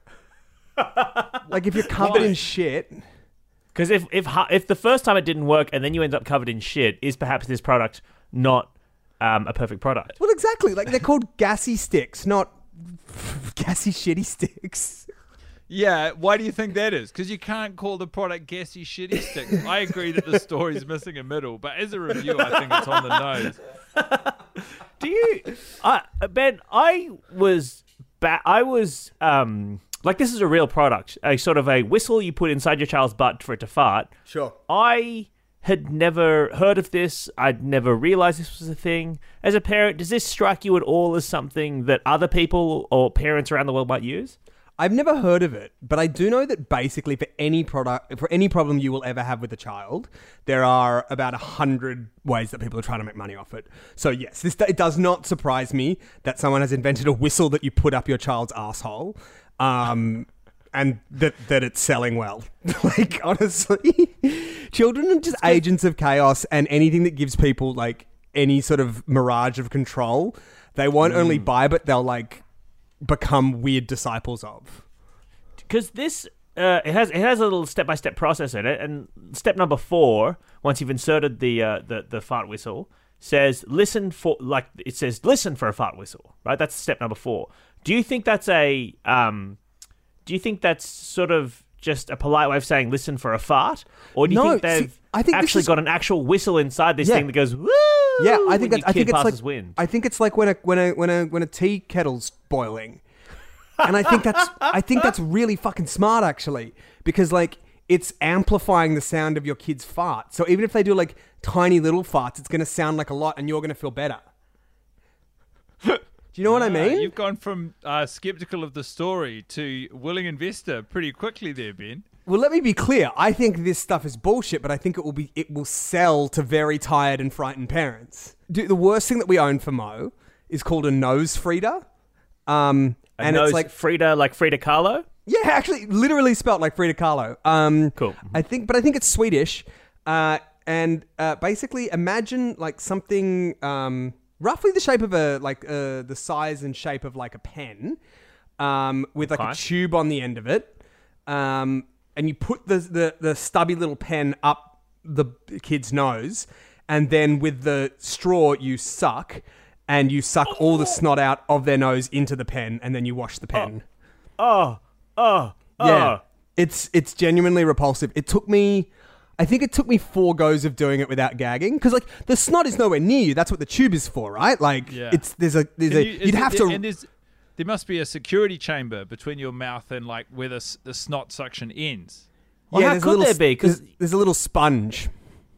Like, if you're covered in shit... Because if, if if the first time it didn't work and then you end up covered in shit, is perhaps this product not um, a perfect product? Well, exactly. Like, they're called gassy sticks, not gassy shitty sticks. Yeah, why do you think that is? Because you can't call the product gassy shitty sticks. I agree that the story's missing a middle, but as a review, I think it's on the nose. Do you, uh, Ben? I was, ba- I was um, like, this is a real product, a sort of a whistle you put inside your child's butt for it to fart. Sure. I had never heard of this. I'd never realized this was a thing. As a parent, does this strike you at all as something that other people or parents around the world might use? I've never heard of it, but I do know that basically for any product, for any problem you will ever have with a child, there are about a hundred ways that people are trying to make money off it. So yes, this it does not surprise me that someone has invented a whistle that you put up your child's asshole, um, and that that it's selling well. Like, honestly, children are just agents of chaos, and anything that gives people like any sort of mirage of control, they won't mm. only buy, but they'll like. Become weird disciples of. Because this, uh, it has it has a little step by step process in it, and step number four, once you've inserted the uh, the the fart whistle, says listen for like it says listen for a fart whistle, right? That's step number four. Do you think that's a um? Do you think that's sort of just a polite way of saying listen for a fart, or do you No, think they've see, I think this actually is- got an actual whistle inside this Yeah. thing that goes woo? Yeah, I think when that's. your I kid think it's passes like. wind. I think it's like when a when a when a when a tea kettle's boiling, and I think that's. I think that's really fucking smart actually, because like it's amplifying the sound of your kid's fart. So even if they do like tiny little farts, it's going to sound like a lot, and you're going to feel better. Do you know what I Ah, mean? You've gone from uh, skeptical of the story to willing investor pretty quickly there, Ben. Well, let me be clear. I think this stuff is bullshit, but I think it will be it will sell to very tired and frightened parents. Dude, the worst thing that we own for Mo is called a nose Frida. Um, A and nose it's like Frida, like Frida Kahlo. yeah, actually, literally spelt like Frida Kahlo. Um, Cool. I think, but I think it's Swedish. Uh, and uh, basically, imagine like something um, roughly the shape of a like uh, the size and shape of like a pen, um, with like Okay. a tube on the end of it. Um, and you put the, the the stubby little pen up the kid's nose, and then with the straw you suck, and you suck all the snot out of their nose into the pen, and then you wash the pen. Oh, oh, oh. Yeah, it's it's genuinely repulsive. It took me, I think it took me four goes of doing it without gagging, because like the snot is nowhere near you. That's what the tube is for, right? Like Yeah. it's there's a there's Can a you- is you'd it- have to. And there's, there must be a security chamber between your mouth and like where the, s- the snot suction ends. Well, how there's a could little there s- be? 'Cause- there's, there's a little sponge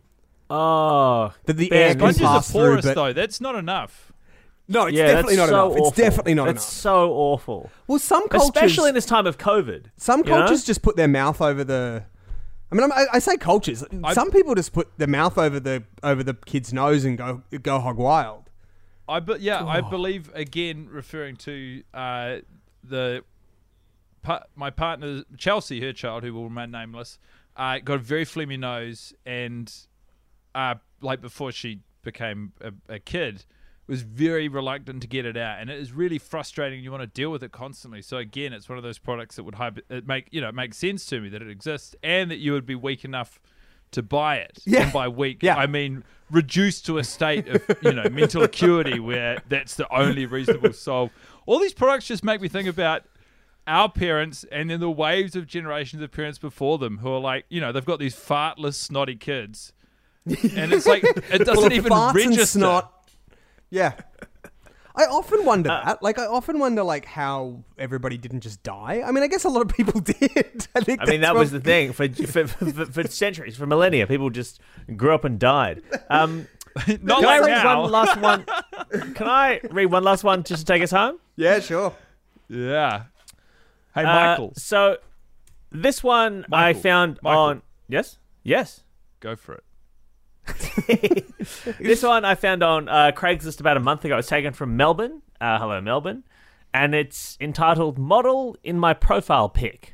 Oh, that the Ben, air can Sponges are pass through, porous but though. That's not enough. no, it's yeah, definitely not that's so enough. It's awful. definitely not That's enough. so awful. Well, some cultures, Especially in this time of COVID. some you know? cultures just put their mouth over the. I mean, I'm- I, I say cultures. I- Some people just put their mouth over the over the kid's nose and go go hog wild. I but yeah, I Oh. believe again referring to uh, the pa- my partner Chelsea, her child who will remain nameless, uh, got a very phlegmy nose, and uh, like before she became a, a kid, was very reluctant to get it out, and it is really frustrating. You want to deal with it constantly. So again, it's one of those products that would hype, it make you know it makes sense to me that it exists, and that you would be weak enough to buy it. Yeah. And by weak, Yeah. I mean reduced to a state of you know mental acuity where that's the only reasonable solve. All these products just make me think about our parents and then the waves of generations of parents before them who are like, you know, they've got these fartless, snotty kids. And it's like, it Full doesn't of even farts and register. snot. Yeah. I often wonder Uh, that. Like, I often wonder, like, how everybody didn't just die. I mean, I guess a lot of people did. I think. I mean, that's that was the prob- thing for for, for for centuries, for millennia. People just grew up and died. Um, Not can I like read now. one last one? Can I read one last one just to take us home? Yeah, sure. Yeah. Hey, Uh, Michael, so this one I Michael, found Michael. on. Yes. Yes. go for it. This one I found on uh, Craigslist about a month ago. It's taken from Melbourne. Uh, hello, Melbourne. And it's entitled Model in My Profile Pic.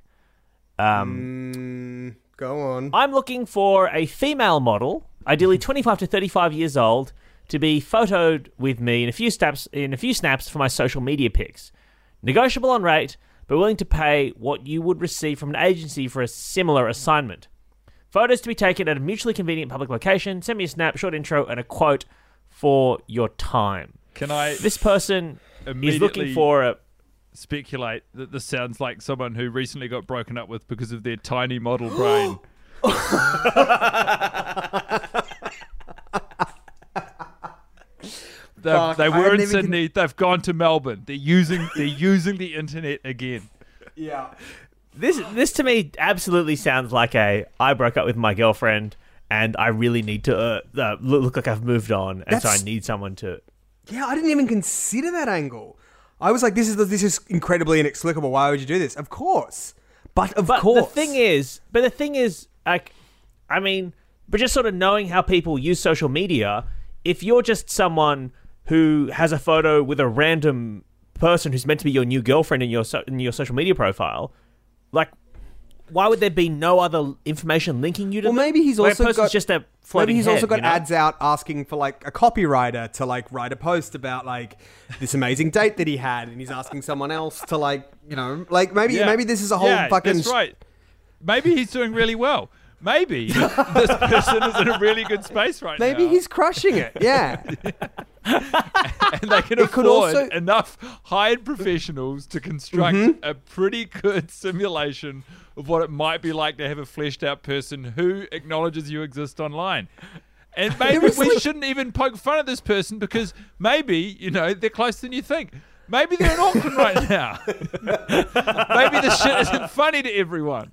Um, Mm, go on. I'm looking for a female model, ideally twenty-five to thirty-five years old, to be photoed with me in a few snaps in a few snaps for my social media pics. Negotiable on rate, but willing to pay what you would receive from an agency for a similar assignment. Photos to be taken at a mutually convenient public location. Send me a snap, short intro, and a quote for your time. Can I This person is immediately looking for a... speculate that this sounds like someone who recently got broken up with because of their tiny model brain? They've- Fuck, they I were hadn't in even con- Sydney. They've gone to Melbourne. They're using they're using the internet again. Yeah. This this to me absolutely sounds like a I broke up with my girlfriend and I really need to uh, uh, look, look like I've moved on, and so I That's- need someone to. Yeah, I didn't even consider that angle. I was like, this is this is incredibly inexplicable. Why would you do this? Of course. But of But course. the thing is, but the thing is, like, I mean, but just sort of knowing how people use social media, if you're just someone who has a photo with a random person who's meant to be your new girlfriend in your so- in your social media profile, like, why would there be no other information linking you to Well, them? maybe he's Where also a person's got- just a floating Maybe he's head, also got you know? ads out asking for like a copywriter to like write a post about like this amazing date that he had, and he's asking someone else to like, you know, like maybe Yeah. maybe this is a whole yeah, fucking That's right. Maybe he's doing really well. Maybe this person is in a really good space right maybe now. he's crushing it. Yeah. and they can It could afford also- enough hired professionals to construct Mm-hmm. a pretty good simulation of what it might be like to have a fleshed out person who acknowledges you exist online. And maybe There is we like- shouldn't even poke fun at this person because maybe, you know, they're closer than you think. Maybe they're in Auckland right now. Maybe this shit isn't funny to everyone.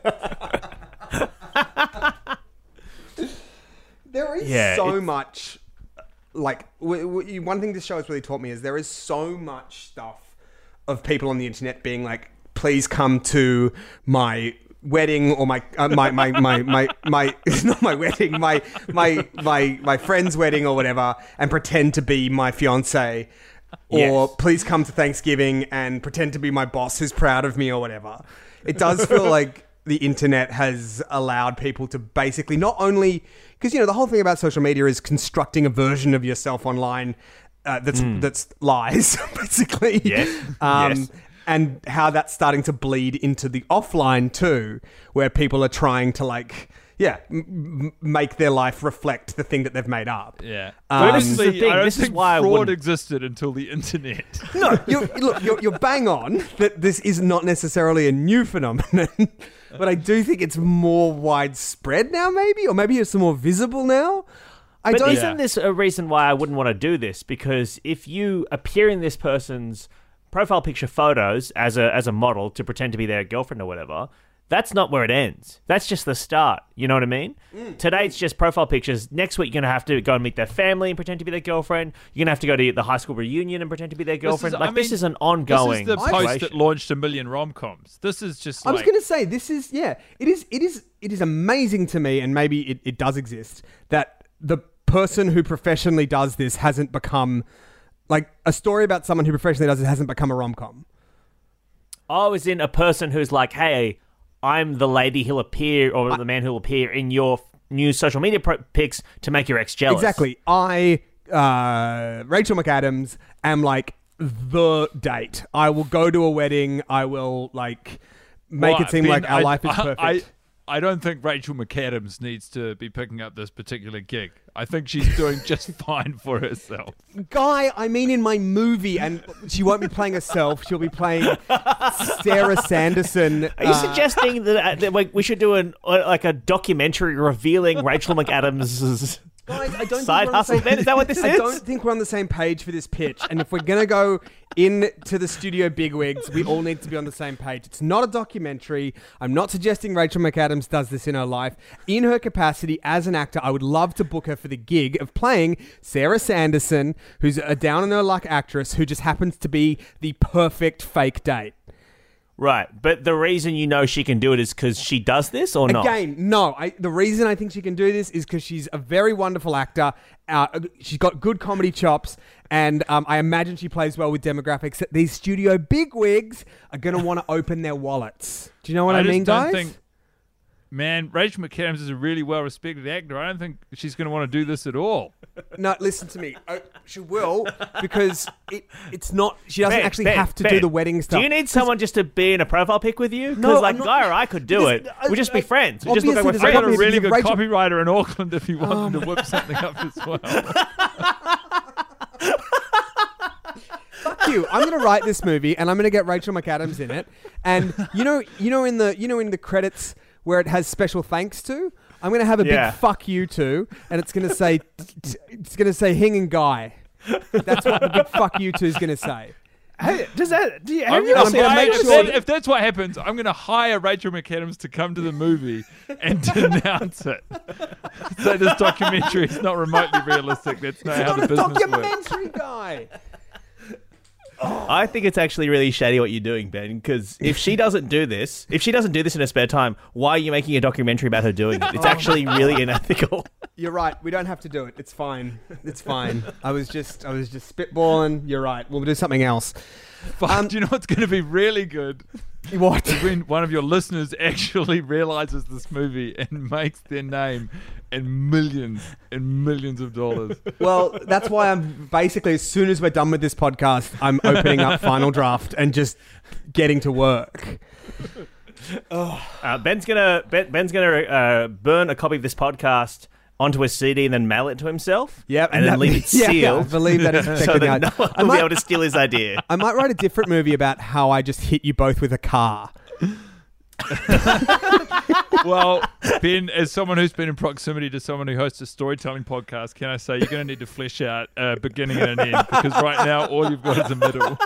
There is Yeah, so it's- much, like, w- w- one thing this show has really taught me is there is so much stuff of people on the internet being like, please come to my wedding or my uh, my, my, my, my, my, it's not my wedding, my, my, my, my friend's wedding or whatever, and pretend to be my fiance. Or Yes. please come to Thanksgiving and pretend to be my boss who's proud of me or whatever. It does feel like the internet has allowed people to basically not only... Because, you know, the whole thing about social media is constructing a version of yourself online uh, that's that's lies, basically. Yes. Um, Yes. And how that's starting to bleed into the offline too, where people are trying to, like... Yeah, m- m- make their life reflect the thing that they've made up. Yeah. Um, But this is the Honestly, thing, I don't this is think why I fraud wouldn't- existed until the internet. No, you're, look, you're, you're bang on that this is not necessarily a new phenomenon, but I do think it's more widespread now, maybe, or maybe it's more visible now. I But don't. isn't Yeah. this a reason why I wouldn't want to do this? Because if you appear in this person's profile picture photos as a as a model to pretend to be their girlfriend or whatever, that's not where it ends. That's just the start. You know what I mean? Mm. Today it's just profile pictures. Next week you're going to have to go and meet their family and pretend to be their girlfriend. You're going to have to go to the high school reunion and pretend to be their girlfriend. This is- like, I this mean, is an ongoing This is the post situation. that launched a million rom-coms. This is just I like... was going to say this is yeah. It is. It is. It is amazing to me, and maybe it, it does exist that the person who professionally does this hasn't become like a story about someone who professionally does it hasn't become a rom com. I was in a person who's like, hey, I'm the lady who'll appear, or the man who'll appear in your new social media pro- pics to make your ex jealous. Exactly. I, uh, Rachel McAdams, am like the date. I will go to a wedding. I will like make Well, it seem Ben, like our I- life is I- perfect. I, I don't think Rachel McAdams needs to be picking up this particular gig. I think she's doing just fine for herself. Guy, I mean in my movie, and she won't be playing herself. She'll be playing Sarah Sanderson. Are you uh, suggesting that, uh, that we we should do an uh, like a documentary revealing Rachel McAdams' Guys, I don't side think we're on the hustle? same- Then is that what this I is? don't think we're on the same page for this pitch. And if we're gonna go in to the studio bigwigs, we all need to be on the same page. It's not a documentary. I'm not suggesting Rachel McAdams does this in her life. In her capacity as an actor, I would love to book her for the gig of playing Sarah Sanderson, who's a down on her luck actress who just happens to be the perfect fake date. Right, but the reason you know she can do it is because she does this, or not? Again, no. I, the reason I think she can do this is because she's a very wonderful actor. Uh, she's got good comedy chops, and um, I imagine she plays well with demographics that these studio bigwigs are going to want to open their wallets. Do you know what I, I mean, just don't guys? think- Man, Rachel McAdams is a really well-respected actor. I don't think she's going to want to do this at all. No, listen to me. Uh, she will, because it, it's not. She doesn't Ben, actually Ben, have to Ben, do the wedding stuff. Do you need someone just to be in a profile pic with you? Because No, like I'm not- Guy or I could do it. Because, uh, We'd just be uh, friends. We'd just look like obviously we're I there's got friends. a really good Rachel- copywriter in Auckland if you wanted to whip something up as well. Fuck you. I'm going to write this movie, and I'm going to get Rachel McAdams in it. And you know, you know, in the you know in the credits where it has special thanks to, I'm going to have a Yeah. big fuck you to, and it's going to say it's going to say Hing and Guy. That's what the big fuck you to is going to say. Hey, does that? Do you, have I'm you gonna not seen gonna hire- make if, sure- that- if that's what happens, I'm going to hire Rachel McAdams to come to the movie and denounce it. So this documentary is not remotely realistic. That's not It's how not the a business works. documentary, Guy. I think it's actually really shady what you're doing, Ben, because if she doesn't do this, if she doesn't do this in her spare time, why are you making a documentary about her doing it? It's actually really unethical. You're right. We don't have to do it. It's fine. It's fine. I was just I was just spitballing. You're right. We'll do something else. Fuck, Um, do you know what's going to be really good? What? Is when one of your listeners actually realizes this movie and makes their name in millions and millions of dollars. Well, that's why I'm basically, as soon as we're done with this podcast, I'm opening up Final Draft and just getting to work. Uh, Ben's gonna Ben, Ben's gonna uh, burn a copy of this podcast onto a C D and then mail it to himself. Yep, and, then that- leave it yeah, sealed. I believe that is so protecting that no out. one I will might- be able to steal his idea. I might write a different movie about how I just hit you both with a car. Well, Ben, as someone who's been in proximity to someone who hosts a storytelling podcast, can I say you're going to need to flesh out a beginning and an end, because right now all you've got is a middle.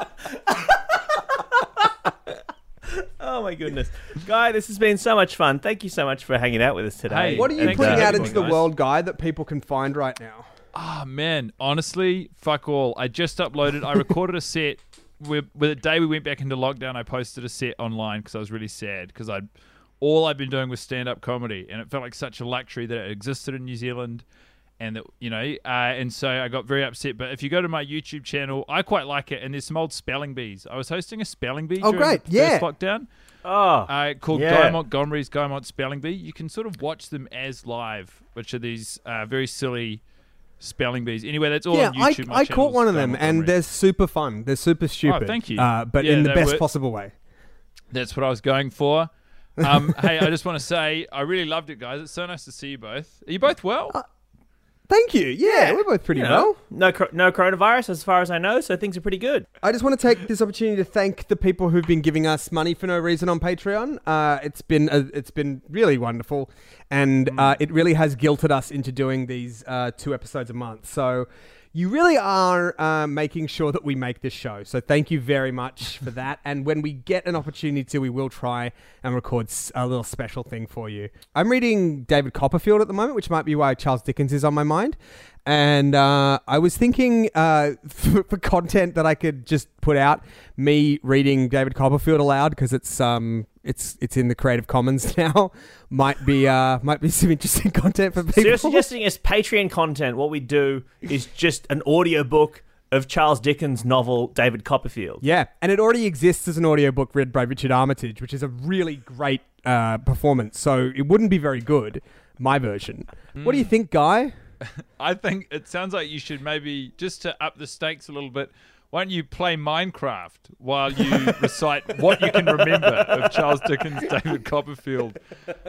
Oh my goodness, Guy, this has been so much fun. Thank you so much for hanging out with us today. Hey, What are you Thanks for putting out having into me, the guys. world, Guy, that people can find right now? Ah, man, honestly, fuck all. I just uploaded, I recorded a set. With, with the day we went back into lockdown, I posted a set online because I was really sad, because I'd all I'd been doing was stand-up comedy, and it felt like such a luxury that it existed in New Zealand, and that, you know, uh, and so I got very upset. But if you go to my YouTube channel, I quite like it, and there's some old spelling bees. I was hosting a spelling bee Oh, during great. the Yeah. first lockdown. Oh, Uh, called Yeah. Guy Montgomery's Guy Mont Spelling Bee. You can sort of watch them as live, which are these uh, very silly spelling bees. Anyway, that's all Yeah, on I, YouTube. My I channel's caught one of Guy them, and Montgomery. they're super fun. They're super stupid. thank you. Uh, but Yeah, in the they best were- possible way. That's what I was going for. Um, hey, I just want to say I really loved it, guys. It's so nice to see you both. Are you both well? Uh, Thank you. Yeah, we're both pretty you well. know, no cor- no coronavirus as far as I know, so things are pretty good. I just want to take this opportunity to thank the people who've been giving us money for no reason on Patreon. Uh, it's been a, it's been really wonderful, and uh, it really has guilted us into doing these uh, two episodes a month. So you really are uh, making sure that we make this show. So thank you very much for that. And when we get an opportunity to, we will try and record s- a little special thing for you. I'm reading David Copperfield at the moment, which might be why Charles Dickens is on my mind. And uh, I was thinking uh, for, for content that I could just put out, me reading David Copperfield aloud, because it's um it's it's in the Creative Commons now. might be uh might be some interesting content for people. So you're suggesting as Patreon content, what we do is just an audiobook of Charles Dickens' novel David Copperfield. Yeah, and it already exists as an audiobook read by Richard Armitage, which is a really great uh, performance. So it wouldn't be very good, my version. What do you think, Guy? I think it sounds like you should maybe, just to up the stakes a little bit, why don't you play Minecraft while you recite what you can remember of Charles Dickens' David Copperfield,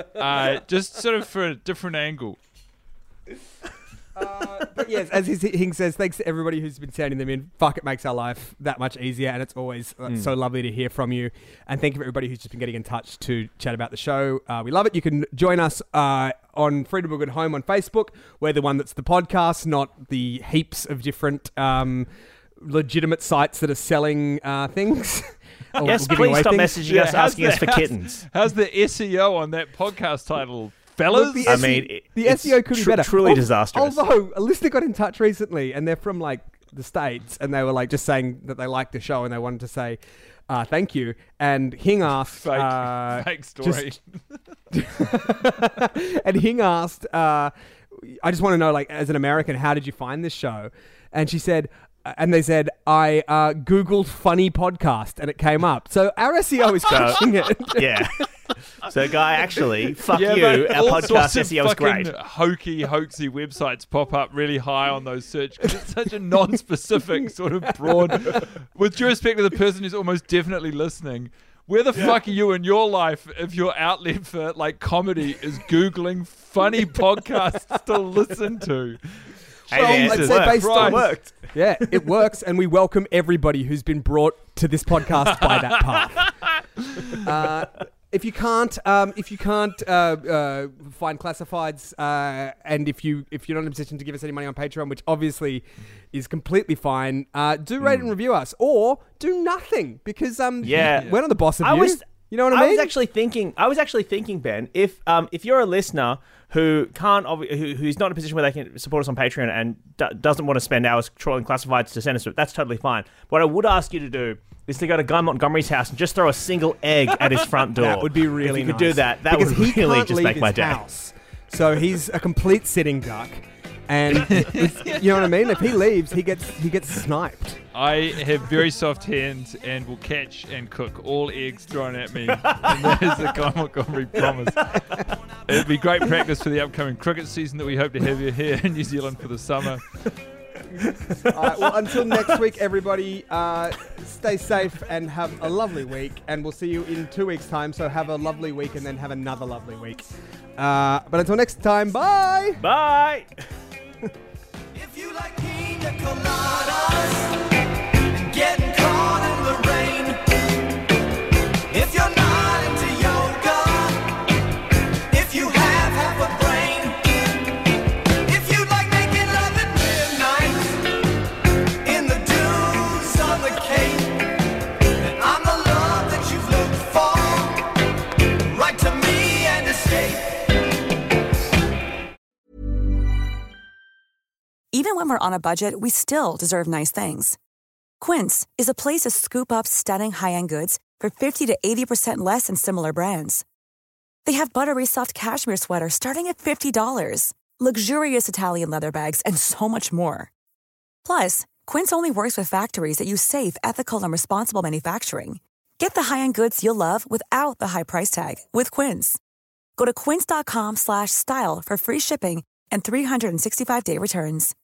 uh, just sort of for a different angle. Uh, but yes, as his, Hing says, thanks to everybody who's been sending them in. Fuck, it makes our life that much easier, and it's always uh, so lovely to hear from you. And thank you for everybody who's just been getting in touch to chat about the show. Uh, we love it. You can join us uh, on Freedom of Good Home on Facebook. We're the one that's the podcast, not the heaps of different um, legitimate sites that are selling uh, things. or Yes, giving please away stop things. messaging Yeah, us how's asking the- us for how's- kittens. How's the S E O on that podcast title, fellas? Look, the I S E O mean, it- the it's S E O could be tr- better. truly Al- disastrous. Although a listener got in touch recently, and they're from like the States, and they were like just saying that they liked the show, and they wanted to say, Uh, thank you. And Hing asked... Fake, uh, fake story. just- and Hing asked, uh, I just want to know, like, as an American, how did you find this show? And she said... And they said, I uh, Googled funny podcast and it came up. So our S E O is crushing it. Yeah. So, Guy, actually, fuck Yeah, you. but Our all podcast sorts of S E O is fucking great. hokey, hoaxy websites pop up really high on those search because it's such a non-specific sort of broad. With due respect to the person who's almost definitely listening, where the fuck are you in your life if your outlet for like comedy is Googling funny podcasts to listen to? Hey, man, I'd it say worked. based on- It worked. Yeah, it works, and we welcome everybody who's been brought to this podcast by that path. Uh, if you can't, um, if you can't uh, uh, find classifieds, uh, and if you if you're not in a position to give us any money on Patreon, which obviously is completely fine, uh, do rate and review us, or do nothing because um, Yeah. we're not the boss of I you. was, you know what I I mean? was actually thinking. I was actually thinking, Ben, if um, if you're a listener who can't, obvi- who, who's not in a position where they can support us on Patreon and d- doesn't want to spend hours trawling classifieds to send us to it, that's totally fine. What I would ask you to do is to go to Guy Montgomery's house and just throw a single egg at his front door. That would be really If you nice. could do that, that because would he really can't just leave make my his day. house. So he's a complete sitting duck. And it's- you know what I mean? If he leaves, he gets he gets sniped. I have very soft hands and will catch and cook all eggs thrown at me. And that is the Guy Montgomery promise. It'd be great practice for the upcoming cricket season that we hope to have you here in New Zealand for the summer. All right, well, until next week, everybody, uh, stay safe and have a lovely week. And we'll see you in two weeks' time. So have a lovely week and then have another lovely week. Uh, but until next time, bye! Bye. If you like pina coladas and getting caught in the rain, if you're not into yoga, if you have half a brain, if you like making love at midnight in the dunes on the Cape, then I'm the love that you've looked for. Write to me and escape. Even when we're on a budget, we still deserve nice things. Quince is a place to scoop up stunning high-end goods for fifty to eighty percent less than similar brands. They have buttery soft cashmere sweaters starting at fifty dollars, luxurious Italian leather bags, and so much more. Plus, Quince only works with factories that use safe, ethical, and responsible manufacturing. Get the high-end goods you'll love without the high price tag with Quince. Go to quince.com slash style for free shipping and three sixty-five day returns.